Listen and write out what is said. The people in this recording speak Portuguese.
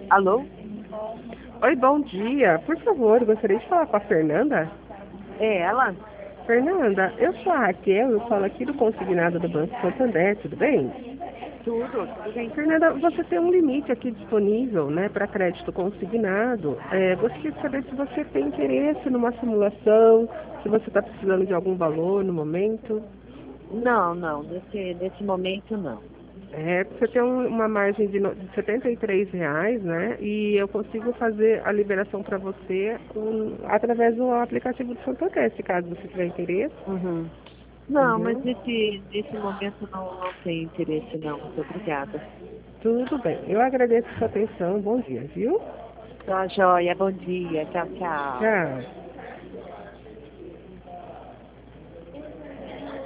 Alô? Oi, bom dia. Por favor, gostaria de falar com a Fernanda. É ela? Fernanda, eu sou a Raquel, eu falo aqui do Consignado do Banco Santander, tudo bem? Tudo bem. Fernanda, você tem um limite aqui disponível, né, para crédito consignado. Gostaria de saber se você tem interesse numa simulação, se você está precisando de algum valor no momento. Não, nesse momento não. Você tem uma margem de R$ 73, né? E eu consigo fazer a liberação para você através do aplicativo do Santander, se caso você tiver interesse. Uhum. Não, mas Uhum. nesse momento não tem interesse não, muito obrigada. Tudo bem. Eu agradeço a sua atenção. Bom dia, viu? Tá, joia, bom dia, tchau, tchau. Tchau.